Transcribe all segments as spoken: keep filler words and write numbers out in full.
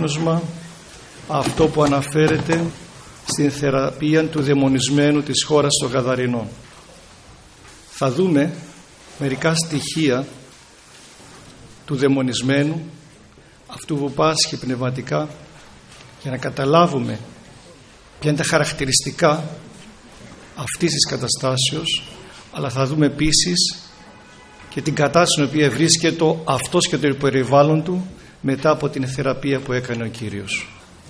απόγνωσμα αυτό που αναφέρεται στην θεραπεία του δαιμονισμένου της χώρας των Γαδαρινών. Θα δούμε μερικά στοιχεία του δαιμονισμένου, αυτού που πάσχει πνευματικά, για να καταλάβουμε ποια είναι τα χαρακτηριστικά αυτής της καταστάσεως, αλλά θα δούμε επίσης και την κατάσταση στην οποία βρίσκεται αυτός και το περιβάλλον του μετά από την θεραπεία που έκανε ο Κύριος.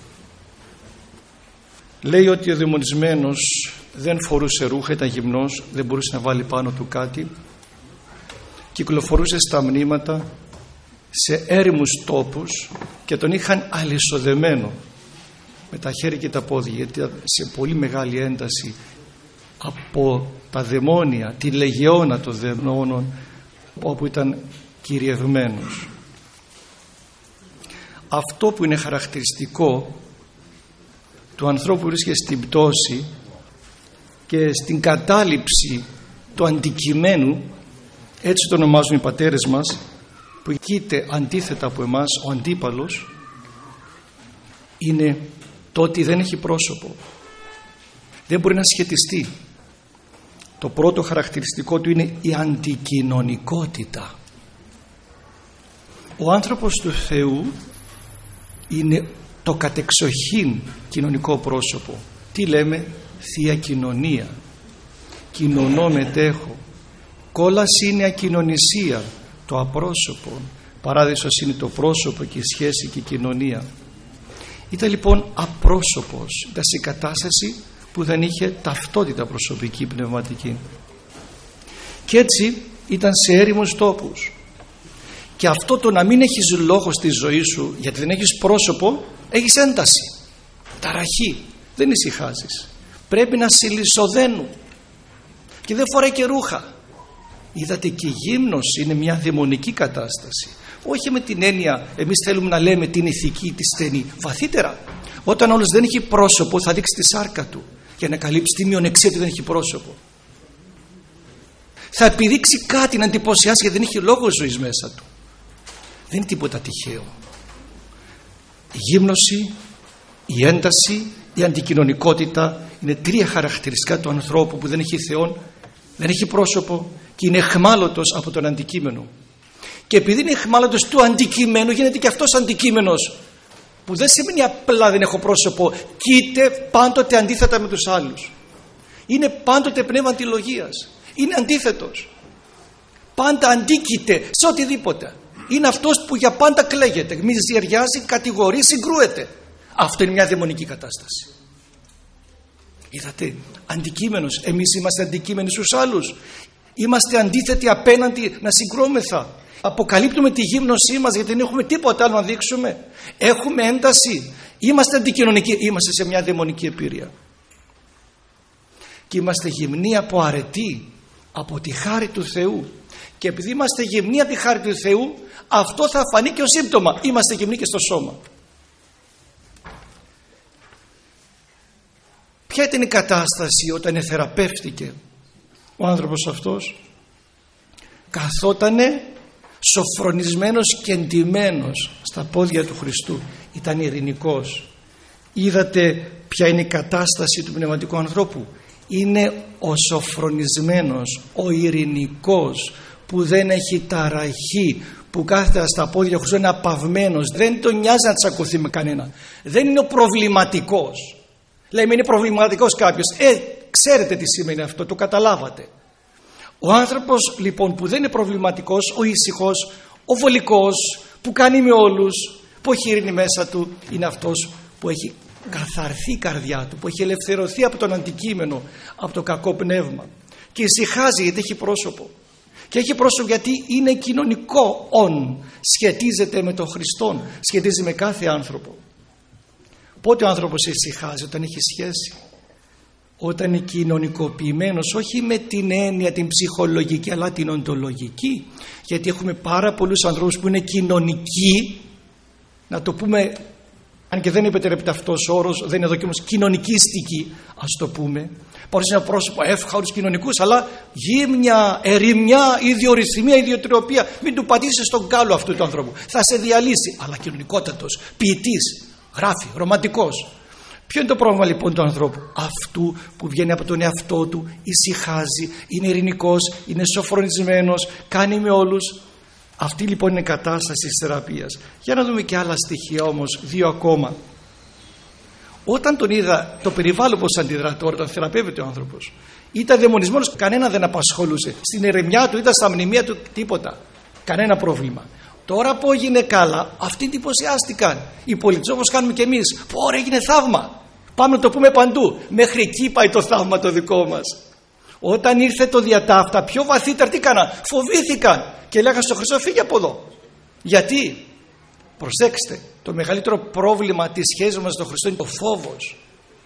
Λέει ότι ο δαιμονισμένος δεν φορούσε ρούχα, ήταν γυμνός, δεν μπορούσε να βάλει πάνω του κάτι, κυκλοφορούσε στα μνήματα σε έρημους τόπους και τον είχαν αλυσοδεμένο με τα χέρια και τα πόδια, γιατί σε πολύ μεγάλη ένταση από τα δαιμόνια, τη λεγεώνα των δαιμόνων όπου ήταν κυριευμένος. Αυτό που είναι χαρακτηριστικό του ανθρώπου που βρίσκεται στην πτώση και στην κατάληψη του αντικειμένου, έτσι το ονομάζουν οι πατέρες μας, που κοίται αντίθετα από εμάς, ο αντίπαλος, είναι το ότι δεν έχει πρόσωπο, δεν μπορεί να σχετιστεί. Το πρώτο χαρακτηριστικό του είναι η αντικοινωνικότητα. Ο άνθρωπος του Θεού είναι το κατεξοχήν κοινωνικό πρόσωπο. Τι λέμε? Θεία κοινωνία. Κοινωνώ μετέχω. Κόλας είναι ακοινωνισία, το απρόσωπο. Παράδεισος είναι το πρόσωπο και η σχέση και η κοινωνία. Ήταν λοιπόν απρόσωπος, ήταν σε κατάσταση που δεν είχε ταυτότητα προσωπική πνευματική, και έτσι ήταν σε έρημους τόπους. Και αυτό το να μην έχεις λόγο στη ζωή σου γιατί δεν έχεις πρόσωπο, έχεις ένταση, ταραχή, δεν ησυχάζεις, πρέπει να σε λυσοδένουν και δεν φοράει και ρούχα. Είδατε, και η γύμνος είναι μια δαιμονική κατάσταση, όχι με την έννοια εμείς θέλουμε να λέμε την ηθική, τη στενή, βαθύτερα. Όταν όλος δεν έχει πρόσωπο θα δείξει τη σάρκα του για να καλύψει τη μειονεξία του, δεν έχει πρόσωπο. Θα επιδείξει κάτι να εντυπωσιάσει γιατί δεν έχει λόγο ζωής μέσα του. Δεν είναι τίποτα τυχαίο. Η γύμνωση, η ένταση, η αντικοινωνικότητα είναι τρία χαρακτηριστικά του ανθρώπου που δεν έχει Θεόν, δεν έχει πρόσωπο και είναι εχμάλωτος από τον αντικείμενο. Και επειδή είναι εχμάλωτος του αντικειμένου, γίνεται και αυτός αντικείμενος, που δεν σημαίνει απλά δεν έχω πρόσωπο, κοίται πάντοτε αντίθετα με τους άλλους. Είναι πάντοτε πνεύμα αντιλογίας, είναι αντίθετος, πάντα αντίκειται σε οτιδήποτε. Είναι αυτός που για πάντα κλαίγεται, μιζεριάζει, κατηγορεί, συγκρούεται. Αυτό είναι μια δαιμονική κατάσταση. Είδατε, αντικείμενος. Εμείς είμαστε αντικείμενοι στους άλλους, είμαστε αντίθετοι απέναντι να συγκρούμεθα. Αποκαλύπτουμε τη γύμνωσή μας γιατί δεν έχουμε τίποτα άλλο να δείξουμε. Έχουμε ένταση, είμαστε αντικοινωνικοί, είμαστε σε μια δαιμονική εμπειρία. Και είμαστε γυμνοί από αρετή, από τη χάρη του Θεού. Και επειδή είμαστε γυμνοί από τη χάρη του Θεού, αυτό θα φανεί και ως σύμπτωμα. Είμαστε γυμνοί και στο σώμα. Ποια ήταν η κατάσταση όταν εθεραπεύτηκε ο άνθρωπος αυτός? Καθότανε σοφρονισμένος και εντυμένος στα πόδια του Χριστού, ήταν ειρηνικός. Είδατε ποια είναι η κατάσταση του πνευματικού ανθρώπου? Είναι ο σοφρονισμένος, ο ειρηνικός, που δεν έχει ταραχή, που κάθεται στα πόδια του Χριστού, είναι απαυμένος, δεν τον νοιάζει να τσακωθεί με κανένα, δεν είναι ο προβληματικός. Λέμε είναι προβληματικός κάποιος, ε, ξέρετε τι σημαίνει αυτό, το καταλάβατε. Ο άνθρωπος λοιπόν που δεν είναι προβληματικός, ο ήσυχος, ο βολικός, που κάνει με όλους, που έχει ειρήνη μέσα του, είναι αυτός που έχει καθαρθεί η καρδιά του, που έχει ελευθερωθεί από τον αντικείμενο, από το κακό πνεύμα, και ησυχάζει γιατί έχει πρόσωπο. Και έχει πρόσωπο γιατί είναι κοινωνικό όν, σχετίζεται με τον Χριστόν, σχετίζει με κάθε άνθρωπο. Πότε ο άνθρωπος ησυχάζει? Όταν έχει σχέση, όταν είναι κοινωνικοποιημένος, όχι με την έννοια την ψυχολογική αλλά την οντολογική, γιατί έχουμε πάρα πολλούς ανθρώπους που είναι κοινωνικοί, να το πούμε αν και δεν επιτρέπεται αυτός ο όρος, δεν είναι εδώ και όμως κοινωνικίστικη, ας το πούμε. Μπορείς ένα πρόσωπο εύχαρους κοινωνικούς, αλλά γύμνια, ερημιά, ιδιορυθμία, ιδιοτροπία. Μην του πατήσεις στον κάλο αυτού του ανθρώπου. Θα σε διαλύσει. Αλλά κοινωνικότατος, ποιητής, γράφει, ρομαντικός. Ποιο είναι το πρόβλημα λοιπόν του ανθρώπου? Αυτού που βγαίνει από τον εαυτό του, ησυχάζει, είναι ειρηνικός, είναι σοφρονισμένος, κάνει με όλους. Αυτή λοιπόν είναι η κατάσταση της θεραπείας. Για να δούμε και άλλα στοιχεία όμως, δύο ακόμα. Όταν τον είδα το περιβάλλον πως αντιδρά τώρα, όταν θεραπεύεται ο άνθρωπος, ήταν δαιμονισμένος, κανένα δεν απασχολούσε. Στην ερεμιά του, ήταν στα μνημεία του, τίποτα. Κανένα πρόβλημα. Τώρα που έγινε καλά, αυτοί εντυπωσιάστηκαν. Οι πολίτες, όπως κάνουμε και εμείς. Πω, έγινε θαύμα. Πάμε να το πούμε παντού. Μέχρι εκεί πάει το θαύμα το δικό μας. Όταν ήρθε το διατάφτα, πιο βαθύτερα τι έκαναν? Φοβήθηκαν και λέγανε στο Χριστό, φύγε από εδώ. Γιατί? Προσέξτε, το μεγαλύτερο πρόβλημα της σχέσης μας με τον Χριστό είναι το φόβος.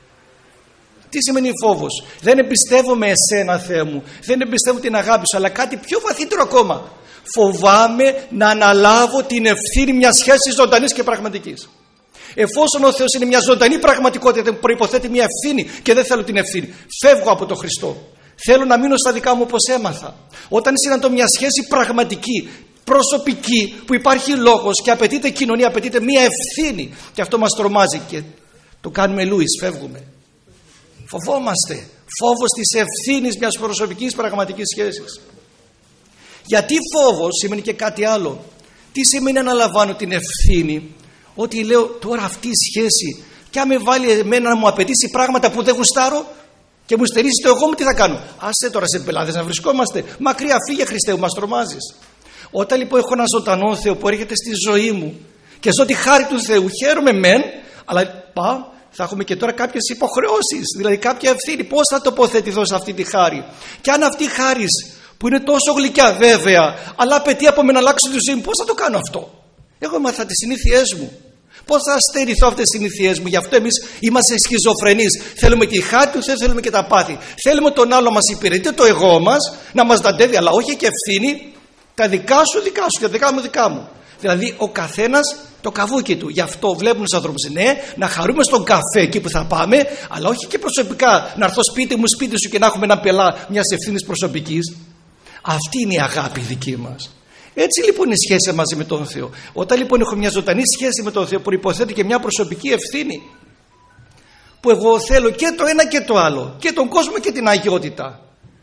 Τι σημαίνει φόβος? Δεν εμπιστεύομαι εσένα, Θεέ μου, δεν εμπιστεύω την αγάπη σου, αλλά κάτι πιο βαθύτερο ακόμα. Φοβάμαι να αναλάβω την ευθύνη μιας σχέσης ζωντανής και πραγματικής. Εφόσον ο Θεός είναι μια ζωντανή πραγματικότητα, προϋποθέτει μια ευθύνη και δεν θέλω την ευθύνη, φεύγω από τον Χριστό. Θέλω να μείνω στα δικά μου όπως έμαθα. Όταν συναντώ μια σχέση πραγματική, προσωπική, που υπάρχει λόγος και απαιτείται κοινωνία, απαιτείται μια ευθύνη, και αυτό μας τρομάζει και το κάνουμε Λούις, φεύγουμε. Φοβόμαστε. Φόβος της ευθύνης μιας προσωπικής πραγματικής σχέσης. Γιατί φόβος σημαίνει και κάτι άλλο. Τι σημαίνει αναλαμβάνω την ευθύνη? Ότι λέω τώρα αυτή η σχέση, και αν με βάλει εμένα να μου απαιτήσει πράγματα που δεν γουστάρω και μου στερήσει το εγώ μου, τι θα κάνω? Άσε τώρα σε πελάδες να βρισκόμαστε. Μακριά, φύγε Χριστέ μου, μας τρομάζεις. Όταν λοιπόν έχω ένα ζωντανό Θεό που έρχεται στη ζωή μου και ζω τη χάρη του Θεού, χαίρομαι μεν, αλλά πάω, θα έχουμε και τώρα κάποιες υποχρεώσεις, δηλαδή κάποια ευθύνη. Πώς θα τοποθετηθώ σε αυτή τη χάρη? Και αν αυτή η χάρη που είναι τόσο γλυκιά βέβαια, αλλά απαιτεί από μένα να αλλάξω τη ζωή μου, πώς θα το κάνω αυτό? Εγώ έμαθα τις συνήθειές μου. Πώς θα στερηθώ αυτές τις συνήθειές μου? Γι' αυτό εμείς είμαστε σχιζοφρενείς. Θέλουμε και η χάρη του Θεού, θέλουμε και τα πάθη. Θέλουμε τον άλλο μας υπηρετεί, το εγώ μας, να μας δαντεύει, αλλά όχι και ευθύνη. Τα δικά σου δικά σου και τα δικά μου δικά μου. Δηλαδή ο καθένας το καβούκι του. Γι' αυτό βλέπουμε τους ανθρώπους, ναι, να χαρούμε στον καφέ εκεί που θα πάμε, αλλά όχι και προσωπικά να έρθω σπίτι μου, σπίτι σου και να έχουμε ένα πελά μιας ευθύνης προσωπικής. Αυτή είναι η αγάπη δική μας. Έτσι λοιπόν είναι η σχέση μαζί με τον Θεό. Όταν λοιπόν έχω μια ζωντανή σχέση με τον Θεό, που υποθέτει και μια προσωπική ευθύνη, που εγώ θέλω και το ένα και το άλλο, και τον κόσμο και την αγιότητα,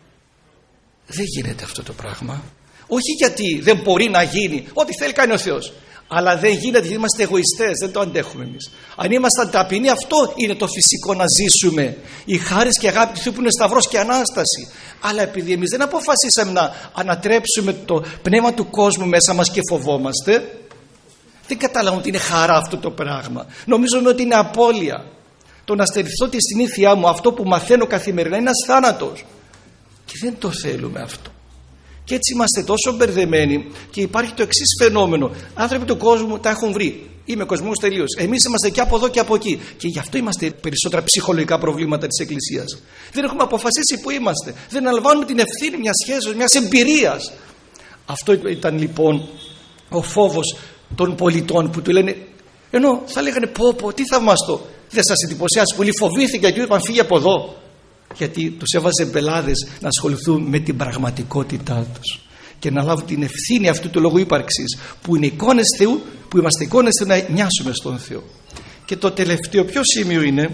δεν γίνεται αυτό το πράγμα. Όχι γιατί δεν μπορεί να γίνει, ό,τι θέλει κάνει ο Θεός, αλλά δεν γίνεται γιατί είμαστε εγωιστές, δεν το αντέχουμε εμείς. Αν ήμασταν ταπεινοί, αυτό είναι το φυσικό να ζήσουμε. Η χάρις και η αγάπη του Θεού που είναι σταυρός και ανάσταση. Αλλά επειδή εμείς δεν αποφασίσαμε να ανατρέψουμε το πνεύμα του κόσμου μέσα μας και φοβόμαστε, δεν καταλαβαίνουμε ότι είναι χαρά αυτό το πράγμα. Νομίζουμε ότι είναι απώλεια. Το να στερηθώ τη συνήθειά μου, αυτό που μαθαίνω καθημερινά, είναι ένας θάνατος. Και δεν το θέλουμε αυτό. Και έτσι είμαστε τόσο μπερδεμένοι, και υπάρχει το εξής φαινόμενο. Άνθρωποι του κόσμου τα έχουν βρει. Είμαι κοσμικός τελείως. Εμείς είμαστε και από εδώ και από εκεί. Και γι' αυτό είμαστε περισσότερα ψυχολογικά προβλήματα της Εκκλησίας. Δεν έχουμε αποφασίσει που είμαστε. Δεν αναλαμβάνουμε την ευθύνη μιας σχέσης, μιας εμπειρίας. Αυτό ήταν λοιπόν ο φόβος των πολιτών που του λένε, ενώ θα λέγανε πω πω τι θαυμαστό. Δεν σας εντυπωσιάσει πολύ? Φοβήθηκαν και είπαν φύγε από εδώ. Γιατί τους έβαζε μπελάδες να ασχοληθούν με την πραγματικότητά τους και να λάβουν την ευθύνη αυτού του λόγου ύπαρξης, που είναι εικόνες Θεού, που είμαστε εικόνες Θεού, να νοιάσουμε στον Θεό. Και το τελευταίο ποιο σημείο είναι?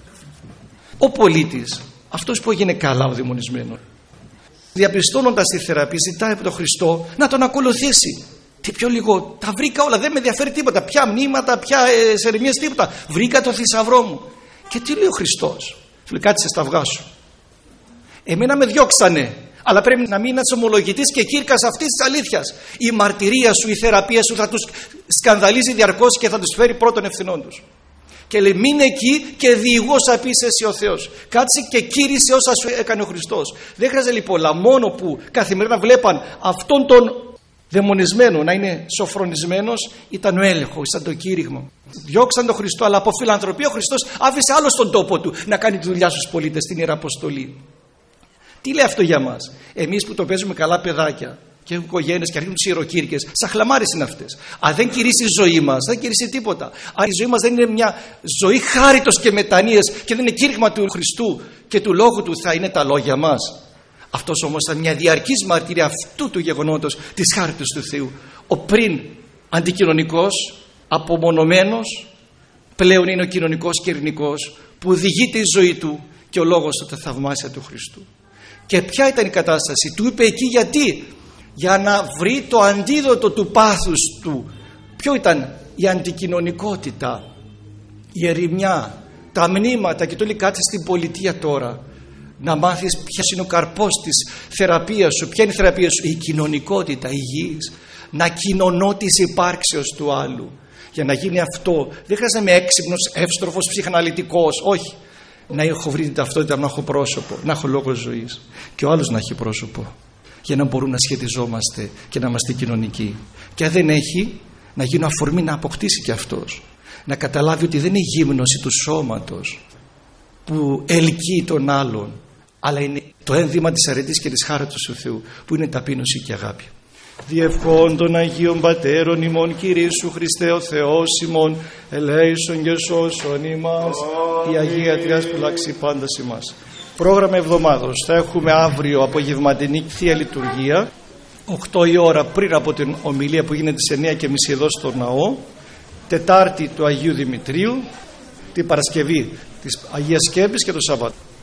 Ο πολίτης, αυτός που έγινε καλά ο δαιμονισμένος, διαπιστώνοντας τη θεραπεία, ζητάει από τον Χριστό να τον ακολουθήσει. Τι πιο λίγο, τα βρήκα όλα, δεν με ενδιαφέρει τίποτα, πια μνήματα, πια ε, σερεμίες, τίποτα. Βρήκα το θησαυρό μου. Και τι λέει ο Χριστός? Του λέει κάτσε στα αυγά σου. Εμένα με διώξανε, αλλά πρέπει να μείνεις ομολογητής και κήρυκας αυτής της αλήθειας. Η μαρτυρία σου, η θεραπεία σου θα τους σκανδαλίζει διαρκώς και θα τους φέρει πρώτων ευθυνών τους. Και λέει μείνε εκεί και διηγώ όσα πεις εσύ ο Θεός. Κάτσε και κήρυσε όσα σου έκανε ο Χριστός. Δεν χρειάζεται λοιπόν, αλλά μόνο που καθημερινά βλέπαν αυτόν τον δαιμονισμένο να είναι σοφρονισμένος, ήταν ο έλεγχος, ήταν το κήρυγμα. Διώξαν τον Χριστό, αλλά από φιλανθρωπία ο Χριστός άφησε άλλο στον τόπο του να κάνει τη δουλειά στους πολίτες, στην Ιεραποστολή. Τι λέει αυτό για μας? Εμείς που το παίζουμε καλά παιδάκια, και έχουν οικογένειες και αρχίζουν σιροκήρυκες. Σαν χλαμάρες είναι αυτές. Αν δεν κηρύσει η ζωή μας, δεν κηρύσει τίποτα. Αν η ζωή μας δεν είναι μια ζωή χάριτος και μετανοίας και δεν είναι κήρυγμα του Χριστού και του Λόγου Του, θα είναι τα λόγια μας. Αυτός όμως ήταν μια διαρκής μαρτυρία αυτού του γεγονότος της χάριτος του Θεού. Ο πριν αντικοινωνικός, απομονωμένος, πλέον είναι ο κοινωνικός και ειρηνικός που οδηγείται η ζωή του και ο λόγος του τα θαυμάσια του Χριστού. Και ποια ήταν η κατάσταση? Του είπε εκεί γιατί? Για να βρει το αντίδοτο του πάθους του. Ποιο ήταν? Η αντικοινωνικότητα, η ερημιά, τα μνήματα. Και το λέει κάτσε στην πολιτεία τώρα να μάθεις ποιος είναι ο καρπός της θεραπείας σου. Ποια είναι η θεραπεία σου? Η κοινωνικότητα υγιής. Να κοινωνώ της υπάρξεως του άλλου. Για να γίνει αυτό δεν χρειάζεται να είμαι έξυπνος, εύστροφος, ψυχαναλυτικός. Όχι. Να έχω βρει την ταυτότητα, να έχω πρόσωπο, να έχω λόγο ζωής. Και ο άλλος να έχει πρόσωπο. Για να μπορούμε να σχετιζόμαστε και να είμαστε κοινωνικοί. Και αν δεν έχει, να γίνω αφορμή να αποκτήσει και αυτός. Να καταλάβει ότι δεν είναι η γύμνωση του σώματος που ελκύει τον άλλον, αλλά είναι το ένδυμα της αρετής και της χάριτος του Θεού, που είναι ταπείνωση και αγάπη. Διευχών των Αγίων Πατέρων ημών, Κυρίσου Χριστέ ο Θεός ημών, ελέησον και σώσον ημάς, η Αγία Τριάς φυλάξει πάντα ημάς. Πρόγραμμα εβδομάδος. Θα έχουμε αύριο απογευματινή Θεία Λειτουργία, οκτώ η ώρα πριν από την ομιλία που γίνεται σε εννιά και μισή εδώ στο ναό. Τετάρτη του Αγίου Δημητρίου, την Παρασκευή της Αγίας Σκέπης και το Σαββάτο.